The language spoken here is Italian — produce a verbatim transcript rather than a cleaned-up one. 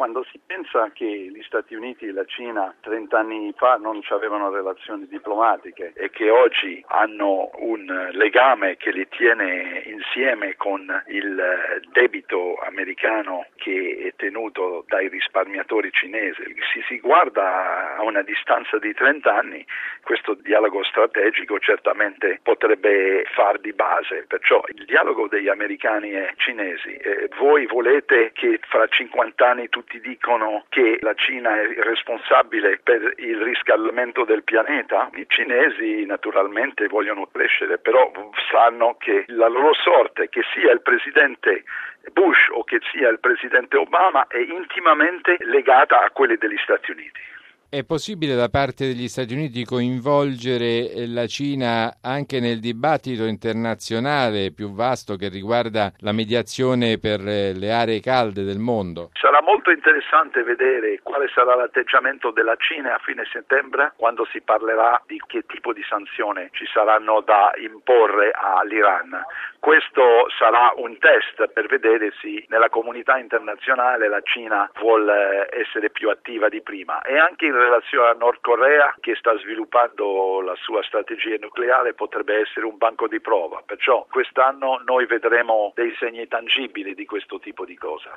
Quando si pensa che gli Stati Uniti e la Cina trent'anni fa non avevano relazioni diplomatiche e che oggi hanno un legame che li tiene insieme con il debito americano che è tenuto dai risparmiatori cinesi, se si guarda a una distanza di trent'anni, questo dialogo strategico certamente potrebbe far di base. Perciò il dialogo degli americani e cinesi, eh, voi volete che fra cinquanta anni tutti dicono che la Cina è responsabile per il riscaldamento del pianeta? I cinesi naturalmente vogliono crescere, però sanno che la loro sorte, che sia il presidente Bush o che sia il presidente Obama, è intimamente legata a quelle degli Stati Uniti. È possibile da parte degli Stati Uniti coinvolgere la Cina anche nel dibattito internazionale più vasto che riguarda la mediazione per le aree calde del mondo? Sarà molto interessante vedere quale sarà l'atteggiamento della Cina a fine settembre, quando si parlerà di che tipo di sanzioni ci saranno da imporre all'Iran. Questo sarà un test per vedere se nella comunità internazionale la Cina vuole essere più attiva di prima, e anche in relazione a Nord Corea, che sta sviluppando la sua strategia nucleare, potrebbe essere un banco di prova. Perciò quest'anno noi vedremo dei segni tangibili di questo tipo di cosa.